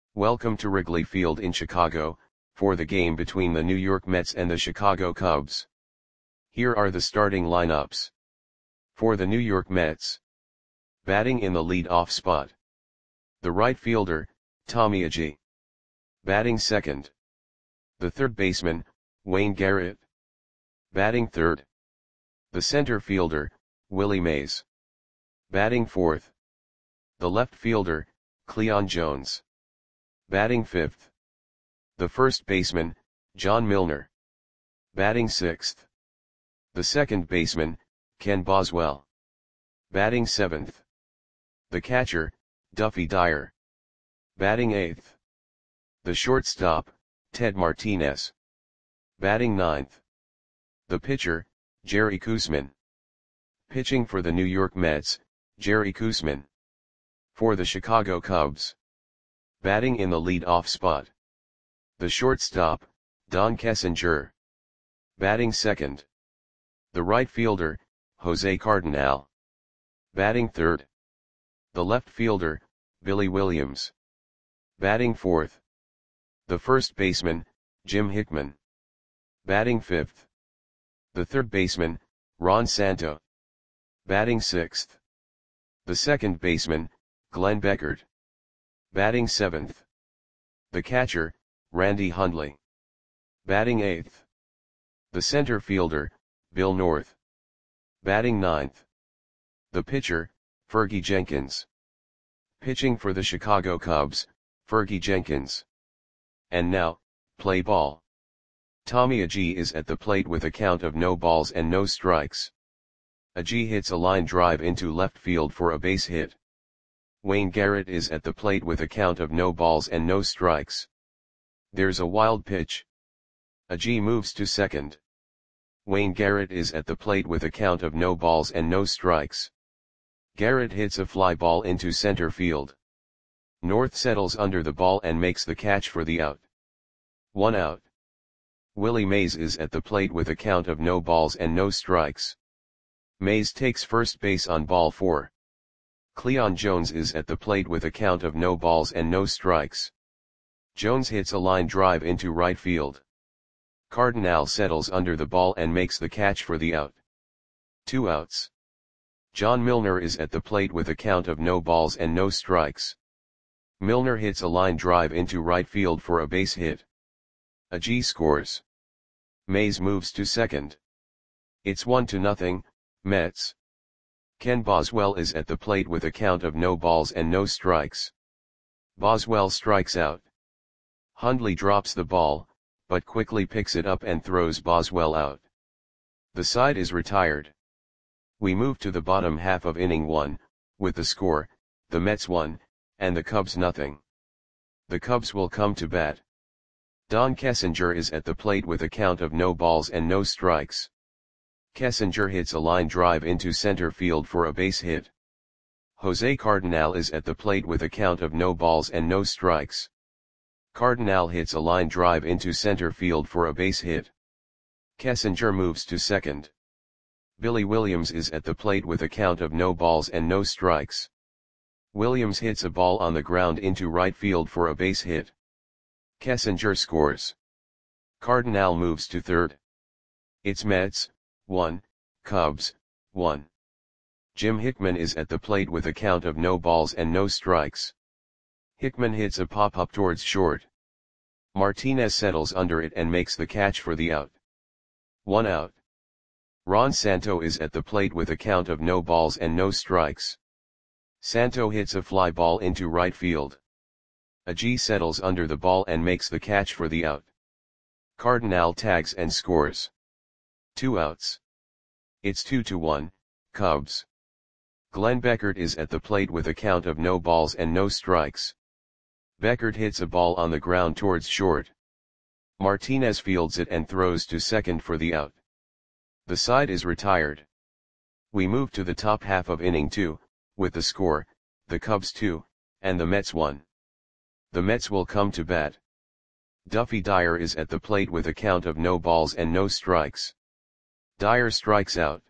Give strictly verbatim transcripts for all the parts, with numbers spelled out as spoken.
Welcome to Wrigley Field in Chicago, for the game between the New York Mets and the Chicago Cubs. Here are the starting lineups. For the New York Mets. Batting in the lead-off spot. The right fielder, Tommy Agee. Batting second. The third baseman, Wayne Garrett. Batting third. The center fielder, Willie Mays. Batting fourth. The left fielder, Cleon Jones. Batting fifth. The first baseman, John Milner. Batting sixth. The second baseman, Ken Boswell. Batting seventh. The catcher, Duffy Dyer. Batting eighth. The shortstop, Ted Martinez. Batting ninth. The pitcher, Jerry Koosman. Pitching for the New York Mets, Jerry Koosman. For the Chicago Cubs. Batting in the lead-off spot. The shortstop, Don Kessinger. Batting second. The right fielder, Jose Cardinal. Batting third. The left fielder, Billy Williams. Batting fourth. The first baseman, Jim Hickman. Batting fifth. The third baseman, Ron Santo. Batting sixth. The second baseman, Glenn Beckert. Batting seventh. The catcher, Randy Hundley. Batting eighth. The center fielder, Bill North. Batting ninth. The pitcher, Fergie Jenkins. Pitching for the Chicago Cubs, Fergie Jenkins. And now, play ball. Tommy Agee is at the plate with a count of no balls and no strikes. Agee hits a line drive into left field for a base hit. Wayne Garrett is at the plate with a count of no balls and no strikes. There's a wild pitch. Agee moves to second. Wayne Garrett is at the plate with a count of no balls and no strikes. Garrett hits a fly ball into center field. North settles under the ball and makes the catch for the out. One out. Willie Mays is at the plate with a count of no balls and no strikes. Mays takes first base on ball four. Cleon Jones is at the plate with a count of no balls and no strikes. Jones hits a line drive into right field. Cardinal settles under the ball and makes the catch for the out. Two outs. John Milner is at the plate with a count of no balls and no strikes. Milner hits a line drive into right field for a base hit. Agee scores. Mays moves to second. It's one to nothing, Mets. Ken Boswell is at the plate with a count of no balls and no strikes. Boswell strikes out. Hundley drops the ball, but quickly picks it up and throws Boswell out. The side is retired. We move to the bottom half of inning one, with the score, the Mets one, and the Cubs nothing. The Cubs will come to bat. Don Kessinger is at the plate with a count of no balls and no strikes. Kessinger hits a line drive into center field for a base hit. Jose Cardinal is at the plate with a count of no balls and no strikes. Cardinal hits a line drive into center field for a base hit. Kessinger moves to second. Billy Williams is at the plate with a count of no balls and no strikes. Williams hits a ball on the ground into right field for a base hit. Kessinger scores. Cardinal moves to third. It's Mets, one, Cubs, one. Jim Hickman is at the plate with a count of no balls and no strikes. Hickman hits a pop-up towards short. Martinez settles under it and makes the catch for the out. One out. Ron Santo is at the plate with a count of no balls and no strikes. Santo hits a fly ball into right field. Agee settles under the ball and makes the catch for the out. Cardinal tags and scores. Two outs. It's two to one, Cubs. Glenn Beckert is at the plate with a count of no balls and no strikes. Beckert hits a ball on the ground towards short. Martinez fields it and throws to second for the out. The side is retired. We move to the top half of inning two, with the score, the Cubs two, and the Mets one. The Mets will come to bat. Duffy Dyer is at the plate with a count of no balls and no strikes. Dyer strikes out.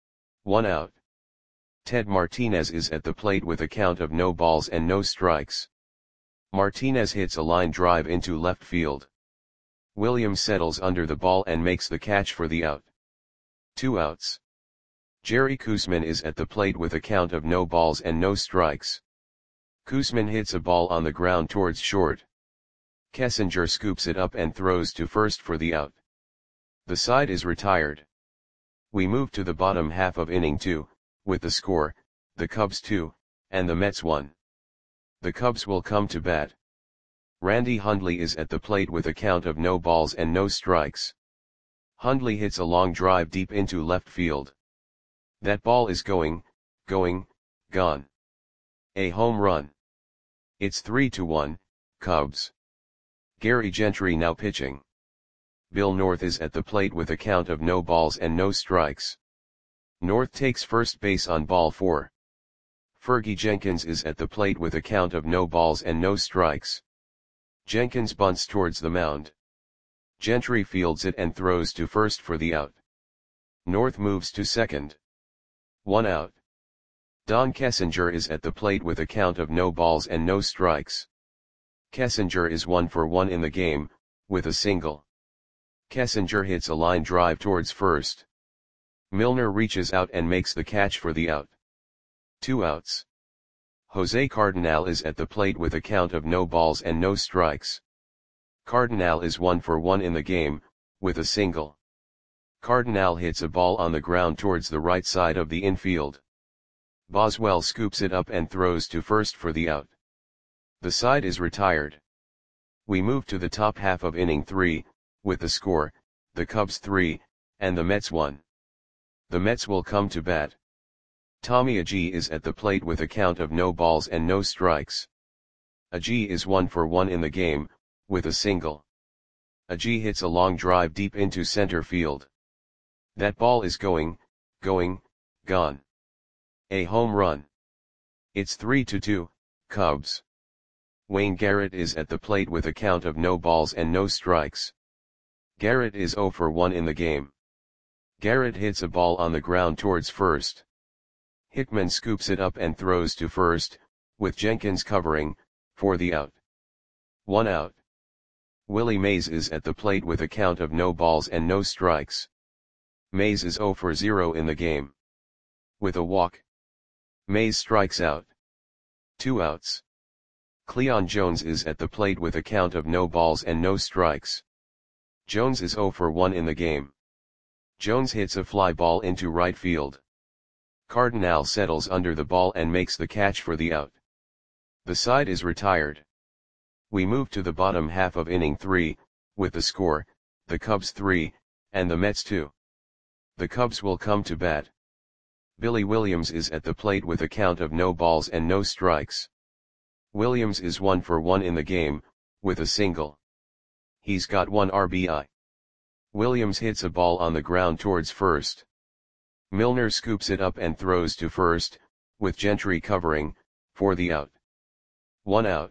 One out. Ted Martinez is at the plate with a count of no balls and no strikes. Martinez hits a line drive into left field. Williams settles under the ball and makes the catch for the out. Two outs. Jerry Koosman is at the plate with a count of no balls and no strikes. Koosman hits a ball on the ground towards short. Kessinger scoops it up and throws to first for the out. The side is retired. We move to the bottom half of inning two, with the score, the Cubs two, and the Mets one. The Cubs will come to bat. Randy Hundley is at the plate with a count of no balls and no strikes. Hundley hits a long drive deep into left field. That ball is going, going, gone. A home run. It's three to one, Cubs. Gary Gentry now pitching. Bill North is at the plate with a count of no balls and no strikes. North takes first base on ball four. Fergie Jenkins is at the plate with a count of no balls and no strikes. Jenkins bunts towards the mound. Gentry fields it and throws to first for the out. North moves to second. One out. Don Kessinger is at the plate with a count of no balls and no strikes. Kessinger is one for one in the game, with a single. Kessinger hits a line drive towards first. Milner reaches out and makes the catch for the out. Two outs. Jose Cardenal is at the plate with a count of no balls and no strikes. Cardenal is one for one in the game, with a single. Cardenal hits a ball on the ground towards the right side of the infield. Boswell scoops it up and throws to first for the out. The side is retired. We move to the top half of inning three, with the score, the Cubs three, and the Mets one. The Mets will come to bat. Tommy Agee is at the plate with a count of no balls and no strikes. Agee is one for one in the game, with a single. Agee hits a long drive deep into center field. That ball is going, going, gone. A home run. It's three to two, Cubs. Wayne Garrett is at the plate with a count of no balls and no strikes. Garrett is zero for one in the game. Garrett hits a ball on the ground towards first. Hickman scoops it up and throws to first, with Jenkins covering, for the out. One out. Willie Mays is at the plate with a count of no balls and no strikes. Mays is zero for zero in the game. With a walk. Mays strikes out. Two outs. Cleon Jones is at the plate with a count of no balls and no strikes. Jones is zero for one in the game. Jones hits a fly ball into right field. Cardenal settles under the ball and makes the catch for the out. The side is retired. We move to the bottom half of inning three, with the score, the Cubs three, and the Mets two. The Cubs will come to bat. Billy Williams is at the plate with a count of no balls and no strikes. Williams is one for one in the game, with a single. He's got one R B I. Williams hits a ball on the ground towards first. Milner scoops it up and throws to first, with Gentry covering, for the out. One out.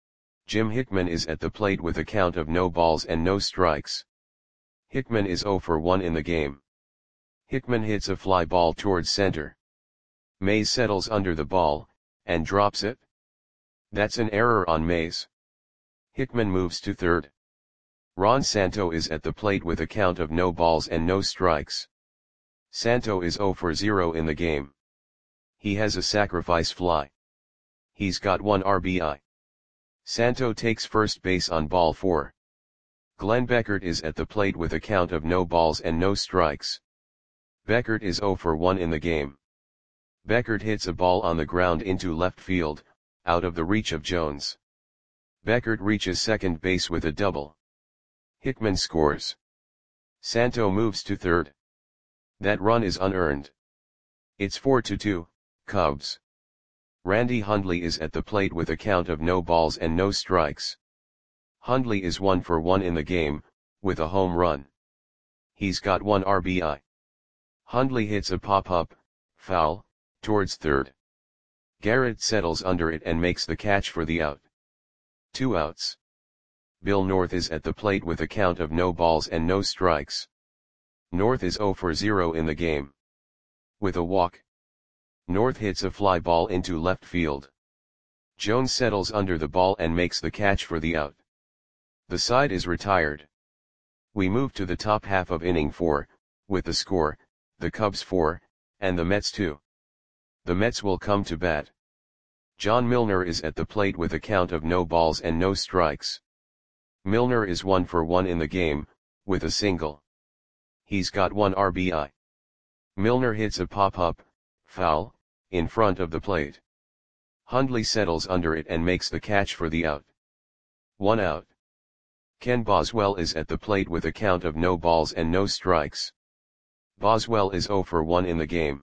Jim Hickman is at the plate with a count of no balls and no strikes. Hickman is zero for one in the game. Hickman hits a fly ball towards center. Mays settles under the ball, and drops it. That's an error on Mays. Hickman moves to third. Ron Santo is at the plate with a count of no balls and no strikes. Santo is zero for zero in the game. He has a sacrifice fly. He's got one R B I. Santo takes first base on ball four. Glenn Beckert is at the plate with a count of no balls and no strikes. Beckert is zero for one in the game. Beckert hits a ball on the ground into left field, out of the reach of Jones. Beckert reaches second base with a double. Hickman scores. Santo moves to third. That run is unearned. It's four to two, Cubs. Randy Hundley is at the plate with a count of no balls and no strikes. Hundley is one for one in the game, with a home run. He's got one R B I. Hundley hits a pop-up, foul, towards third. Garrett settles under it and makes the catch for the out. Two outs. Bill North is at the plate with a count of no balls and no strikes. North is zero for zero in the game. With a walk. North hits a fly ball into left field. Jones settles under the ball and makes the catch for the out. The side is retired. We move to the top half of inning four, with the score, the Cubs four, and the Mets two. The Mets will come to bat. John Milner is at the plate with a count of no balls and no strikes. Milner is one for one in the game, with a single. He's got one R B I. Milner hits a pop-up, foul, in front of the plate. Hundley settles under it and makes the catch for the out. One out. Ken Boswell is at the plate with a count of no balls and no strikes. Boswell is zero for one in the game.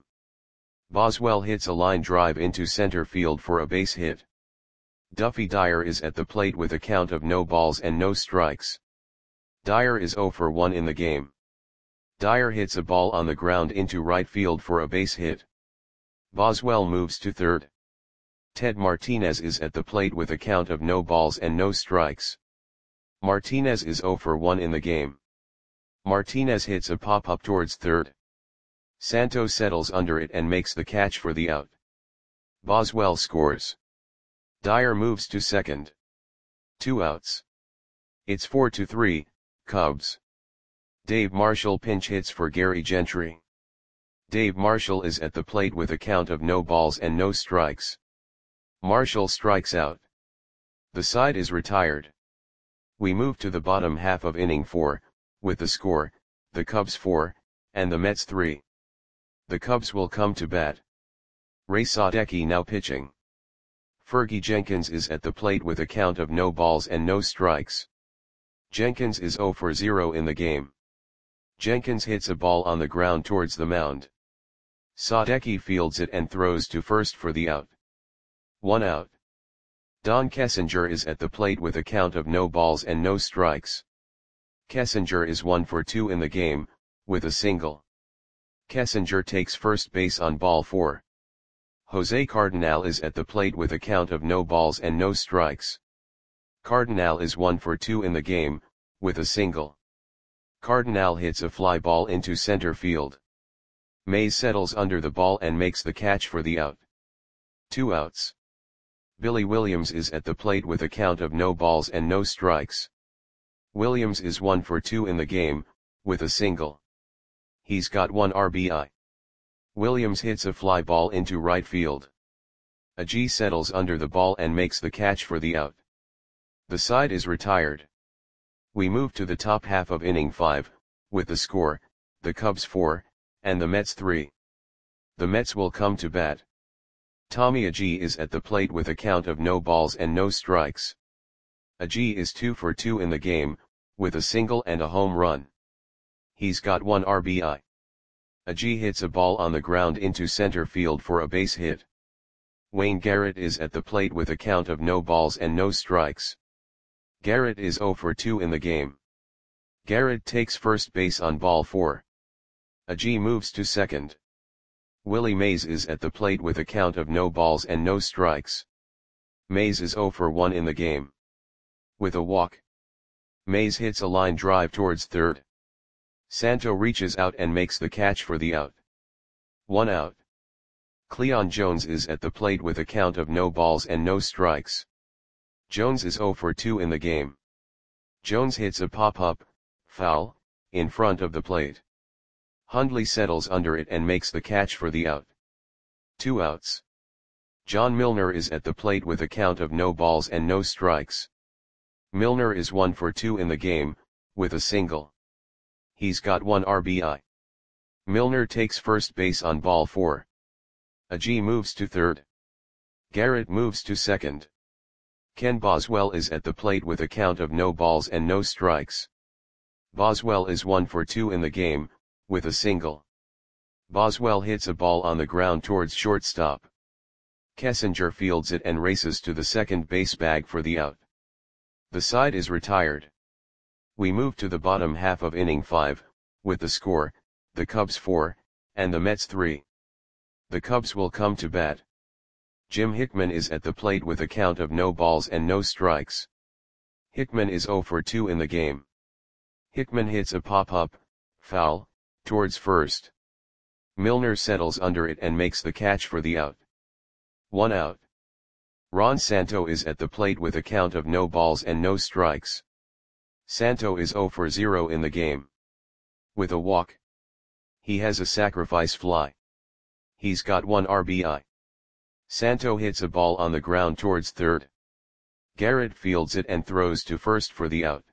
Boswell hits a line drive into center field for a base hit. Duffy Dyer is at the plate with a count of no balls and no strikes. Dyer is zero for one in the game. Dyer hits a ball on the ground into right field for a base hit. Boswell moves to third. Ted Martinez is at the plate with a count of no balls and no strikes. Martinez is zero for one in the game. Martinez hits a pop-up towards third. Santos settles under it and makes the catch for the out. Boswell scores. Dyer moves to second. Two outs. It's four to three, Cubs. Dave Marshall pinch hits for Gary Gentry. Dave Marshall is at the plate with a count of no balls and no strikes. Marshall strikes out. The side is retired. We move to the bottom half of inning four, with the score, the Cubs four, and the Mets three. The Cubs will come to bat. Ray Sadecki now pitching. Fergie Jenkins is at the plate with a count of no balls and no strikes. Jenkins is zero for zero in the game. Jenkins hits a ball on the ground towards the mound. Sadecki fields it and throws to first for the out. One out. Don Kessinger is at the plate with a count of no balls and no strikes. Kessinger is one for two in the game, with a single. Kessinger takes first base on ball four. Jose Cardinal is at the plate with a count of no balls and no strikes. Cardinal is one for two in the game, with a single. Cardinal hits a fly ball into center field. Mays settles under the ball and makes the catch for the out. Two outs. Billy Williams is at the plate with a count of no balls and no strikes. Williams is one for two in the game, with a single. He's got one R B I. Williams hits a fly ball into right field. Agee settles under the ball and makes the catch for the out. The side is retired. We move to the top half of inning five, with the score, the Cubs four, and the Mets three. The Mets will come to bat. Tommy Agee is at the plate with a count of no balls and no strikes. Agee is two for two in the game, with a single and a home run. He's got one R B I. Agee hits a ball on the ground into center field for a base hit. Wayne Garrett is at the plate with a count of no balls and no strikes. Garrett is zero for two in the game. Garrett takes first base on ball four. Agee moves to second. Willie Mays is at the plate with a count of no balls and no strikes. Mays is zero for one in the game. With a walk. Mays hits a line drive towards third. Santo reaches out and makes the catch for the out. One out. Cleon Jones is at the plate with a count of no balls and no strikes. Jones is zero for two in the game. Jones hits a pop-up, foul, in front of the plate. Hundley settles under it and makes the catch for the out. Two outs. John Milner is at the plate with a count of no balls and no strikes. Milner is one for two in the game, with a single. He's got one R B I. Milner takes first base on ball four. Agee moves to third. Garrett moves to second. Ken Boswell is at the plate with a count of no balls and no strikes. Boswell is one for two in the game, with a single. Boswell hits a ball on the ground towards shortstop. Kessinger fields it and races to the second base bag for the out. The side is retired. We move to the bottom half of inning five, with the score, the Cubs four, and the Mets three. The Cubs will come to bat. Jim Hickman is at the plate with a count of no balls and no strikes. Hickman is zero for two in the game. Hickman hits a pop-up, foul, towards first. Milner settles under it and makes the catch for the out. One out. Ron Santo is at the plate with a count of no balls and no strikes. Santo is zero for zero in the game. With a walk. He has a sacrifice fly. He's got one R B I. Santo hits a ball on the ground towards third. Garrett fields it and throws to first for the out.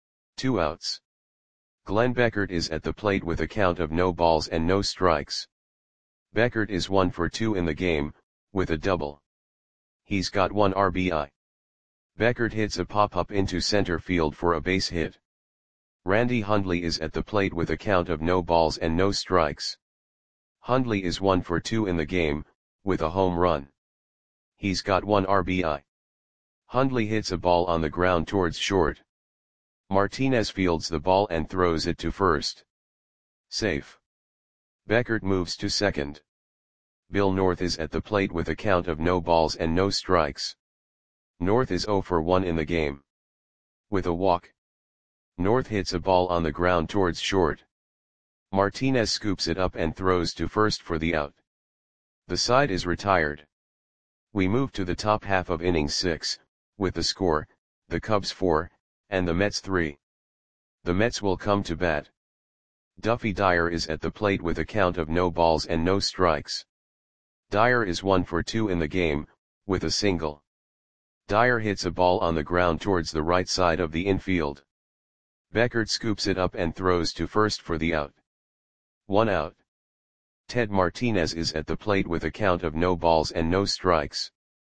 Two outs. Glenn Beckert is at the plate with a count of no balls and no strikes. Beckert is one for two in the game, with a double. He's got one R B I. Beckert hits a pop-up into center field for a base hit. Randy Hundley is at the plate with a count of no balls and no strikes. Hundley is one for two in the game, with a home run. He's got one R B I. Hundley hits a ball on the ground towards short. Martinez fields the ball and throws it to first. Safe. Beckert moves to second. Bill North is at the plate with a count of no balls and no strikes. North is zero for one in the game. With a walk. North hits a ball on the ground towards short. Martinez scoops it up and throws to first for the out. The side is retired. We move to the top half of inning six, with the score, the Cubs four, and the Mets three. The Mets will come to bat. Duffy Dyer is at the plate with a count of no balls and no strikes. Dyer is one for two in the game, with a single. Dyer hits a ball on the ground towards the right side of the infield. Beckert scoops it up and throws to first for the out. One out. Ted Martinez is at the plate with a count of no balls and no strikes.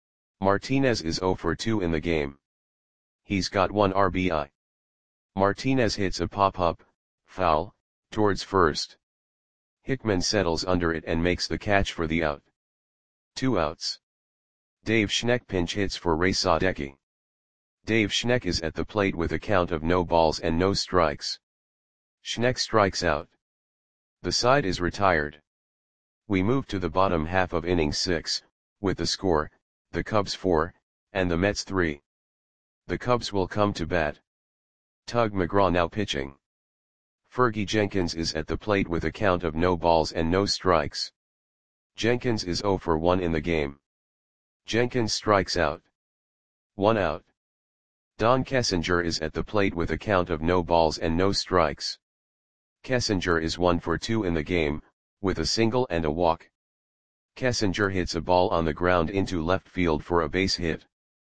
Martinez is zero for two in the game. He's got one R B I. Martinez hits a pop-up, foul, towards first. Hickman settles under it and makes the catch for the out. Two outs. Dave Schneck pinch hits for Ray Sadecki. Dave Schneck is at the plate with a count of no balls and no strikes. Schneck strikes out. The side is retired. We move to the bottom half of inning six, with the score, the Cubs four, and the Mets three. The Cubs will come to bat. Tug McGraw now pitching. Fergie Jenkins is at the plate with a count of no balls and no strikes. Jenkins is zero for one in the game. Jenkins strikes out. One out. Don Kessinger is at the plate with a count of no balls and no strikes. Kessinger is one for two in the game, with a single and a walk. Kessinger hits a ball on the ground into left field for a base hit.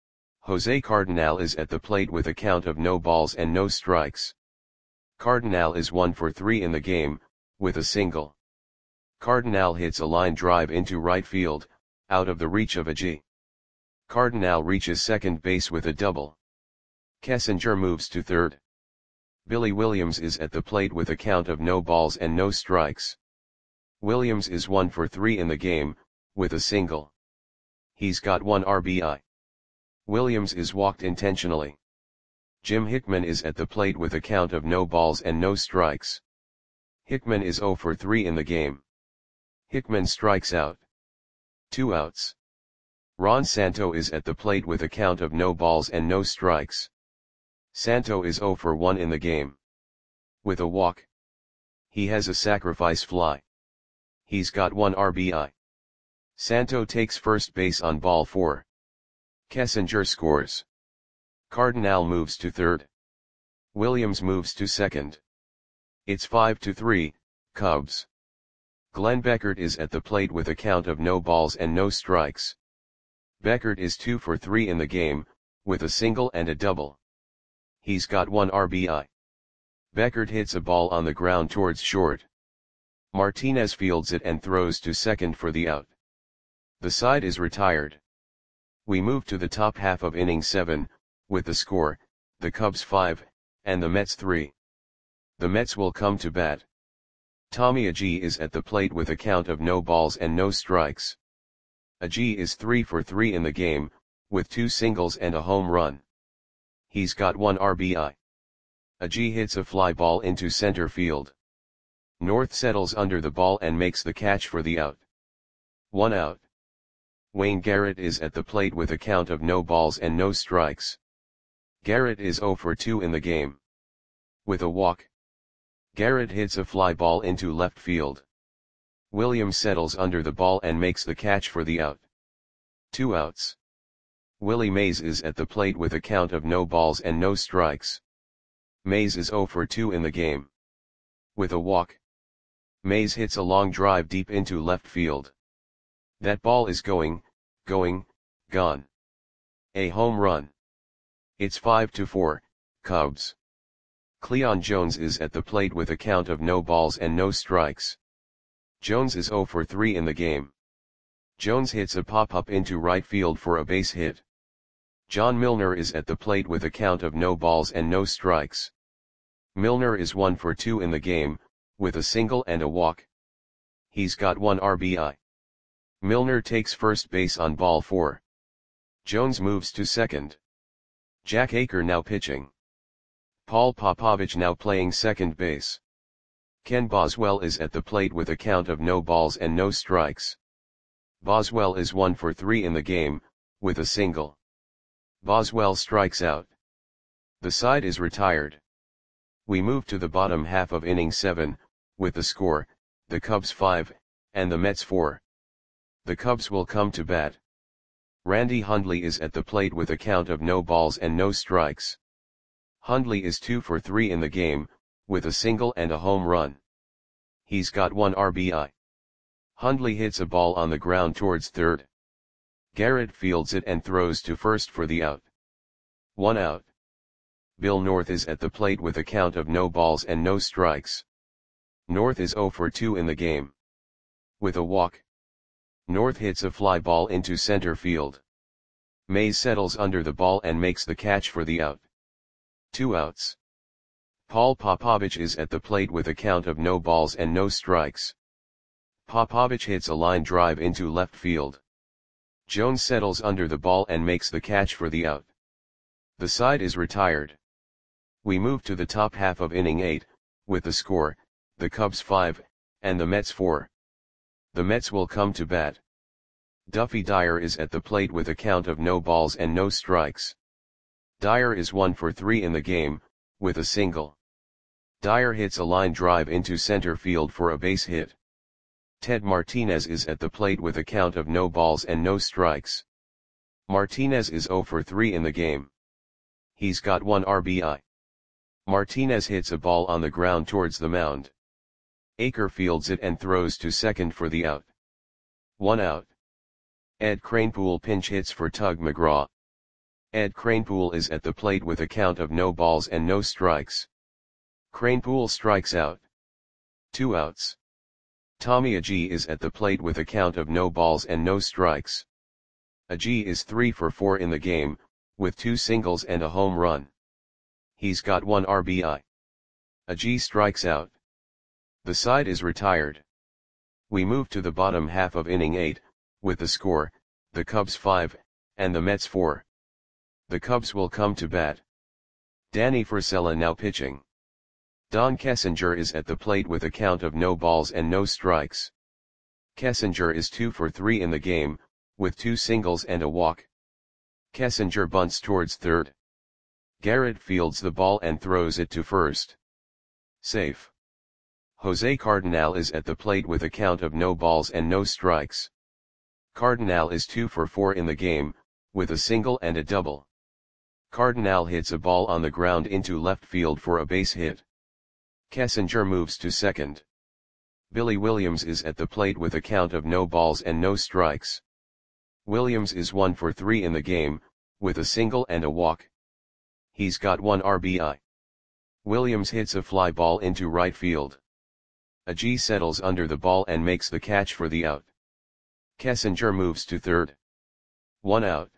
Jose Cardinal is at the plate with a count of no balls and no strikes. Cardinal is one for three in the game, with a single. Cardinal hits a line drive into right field, out of the reach of a G. Cardinal reaches second base with a double. Kessinger moves to third. Billy Williams is at the plate with a count of no balls and no strikes. Williams is one for three in the game, with a single. He's got one R B I. Williams is walked intentionally. Jim Hickman is at the plate with a count of no balls and no strikes. Hickman is zero for three in the game. Hickman strikes out. Two outs. Ron Santo is at the plate with a count of no balls and no strikes. Santo is zero for one in the game. With a walk. He has a sacrifice fly. He's got one R B I. Santo takes first base on ball four. Kessinger scores. Cardinal moves to third. Williams moves to second. It's five to three, Cubs. Glenn Beckert is at the plate with a count of no balls and no strikes. Beckert is two for three in the game, with a single and a double. He's got one R B I. Beckert hits a ball on the ground towards short. Martinez fields it and throws to second for the out. The side is retired. We move to the top half of inning seven, with the score, the Cubs five, and the Mets three. The Mets will come to bat. Tommy Agee is at the plate with a count of no balls and no strikes. Agee is three for three in the game, with two singles and a home run. He's got one R B I. Agee hits a fly ball into center field. North settles under the ball and makes the catch for the out. One out. Wayne Garrett is at the plate with a count of no balls and no strikes. Garrett is zero for two in the game. With a walk. Garrett hits a fly ball into left field. Williams settles under the ball and makes the catch for the out. Two outs. Willie Mays is at the plate with a count of no balls and no strikes. Mays is zero for two in the game. With a walk, Mays hits a long drive deep into left field. That ball is going, going, gone. A home run. It's five to four, Cubs. Cleon Jones is at the plate with a count of no balls and no strikes. Jones is zero for three in the game. Jones hits a pop-up into right field for a base hit. John Milner is at the plate with a count of no balls and no strikes. Milner is one for two in the game, with a single and a walk. He's got one R B I. Milner takes first base on ball four. Jones moves to second. Jack Aker now pitching. Paul Popovich now playing second base. Ken Boswell is at the plate with a count of no balls and no strikes. Boswell is one for three in the game, with a single. Boswell strikes out. The side is retired. We move to the bottom half of inning seven, with the score, the Cubs five, and the Mets four. The Cubs will come to bat. Randy Hundley is at the plate with a count of no balls and no strikes. Hundley is two for three in the game, with a single and a home run. He's got one R B I. Hundley hits a ball on the ground towards third. Garrett fields it and throws to first for the out. One out. Bill North is at the plate with a count of no balls and no strikes. North is zero for two in the game. With a walk, North hits a fly ball into center field. Mays settles under the ball and makes the catch for the out. Two outs. Paul Popovich is at the plate with a count of no balls and no strikes. Popovich hits a line drive into left field. Jones settles under the ball and makes the catch for the out. The side is retired. We move to the top half of inning eight, with the score, the Cubs five, and the Mets four. The Mets will come to bat. Duffy Dyer is at the plate with a count of no balls and no strikes. Dyer is one for three in the game, with a single. Dyer hits a line drive into center field for a base hit. Ted Martinez is at the plate with a count of no balls and no strikes. Martinez is zero for three in the game. He's got one R B I. Martinez hits a ball on the ground towards the mound. Aker fields it and throws to second for the out. One out. Ed Kranepool pinch hits for Tug McGraw. Ed Kranepool is at the plate with a count of no balls and no strikes. Kranepool strikes out. Two outs. Tommy Agee is at the plate with a count of no balls and no strikes. Agee is three for four in the game, with two singles and a home run. He's got one R B I. Agee strikes out. The side is retired. We move to the bottom half of inning eight, with the score, the Cubs five, and the Mets four. The Cubs will come to bat. Danny Frisella now pitching. Don Kessinger is at the plate with a count of no balls and no strikes. Kessinger is two for three in the game, with two singles and a walk. Kessinger bunts towards third. Garrett fields the ball and throws it to first. Safe. Jose Cardinal is at the plate with a count of no balls and no strikes. Cardinal is two for four in the game, with a single and a double. Cardinal hits a ball on the ground into left field for a base hit. Kessinger moves to second. Billy Williams is at the plate with a count of no balls and no strikes. Williams is one for three in the game, with a single and a walk. He's got one R B I. Williams hits a fly ball into right field. Agee settles under the ball and makes the catch for the out. Kessinger moves to third. One out.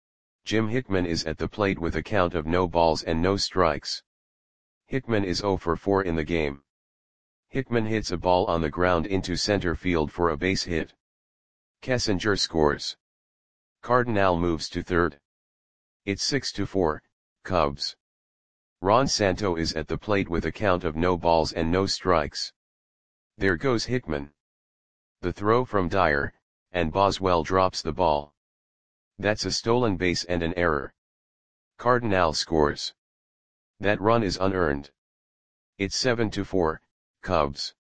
Jim Hickman is at the plate with a count of no balls and no strikes. Hickman is zero for four in the game. Hickman hits a ball on the ground into center field for a base hit. Kessinger scores. Cardinal moves to third. It's six to four, Cubs. Ron Santo is at the plate with a count of no balls and no strikes. There goes Hickman. The throw from Dyer, and Boswell drops the ball. That's a stolen base and an error. Cardinal scores. That run is unearned. It's seven to four, Cubs.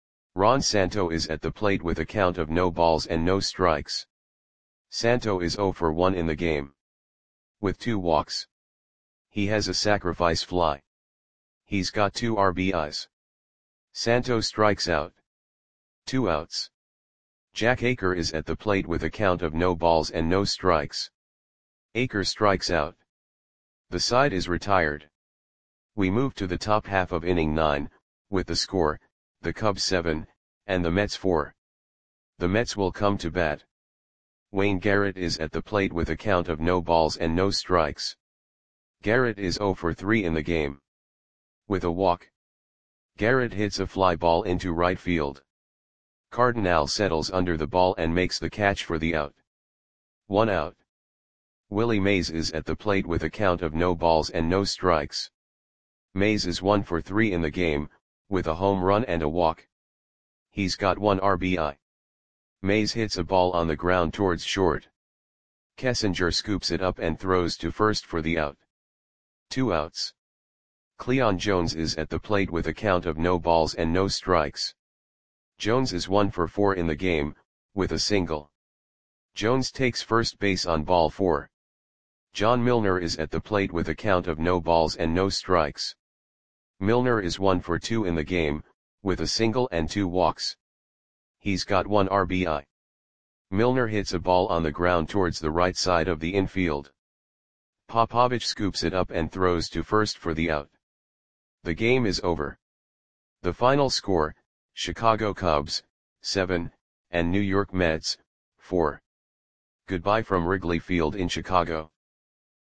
Ron Santo is at the plate with a count of no balls and no strikes. Santo is zero for one in the game. with two walks. He has a sacrifice fly. He's got two R B Is. Santo strikes out. Two outs. Jack Aker is at the plate with a count of no balls and no strikes. Aker strikes out. The side is retired. We move to the top half of inning nine, with the score, the Cubs seven, and the Mets four. The Mets will come to bat. Wayne Garrett is at the plate with a count of no balls and no strikes. Garrett is zero for three in the game. With a walk, Garrett hits a fly ball into right field. Cardinal settles under the ball and makes the catch for the out. One out. Willie Mays is at the plate with a count of no balls and no strikes. Mays is one for three in the game, with a home run and a walk. He's got one R B I. Mays hits a ball on the ground towards short. Kessinger scoops it up and throws to first for the out. Two outs. Cleon Jones is at the plate with a count of no balls and no strikes. Jones is one for four in the game, with a single. Jones takes first base on ball four. John Milner is at the plate with a count of no balls and no strikes. Milner is one for two in the game, with a single and two walks. He's got one R B I. Milner hits a ball on the ground towards the right side of the infield. Popovich scoops it up and throws to first for the out. The game is over. The final score, Chicago Cubs, seven, and New York Mets, four. Goodbye from Wrigley Field in Chicago.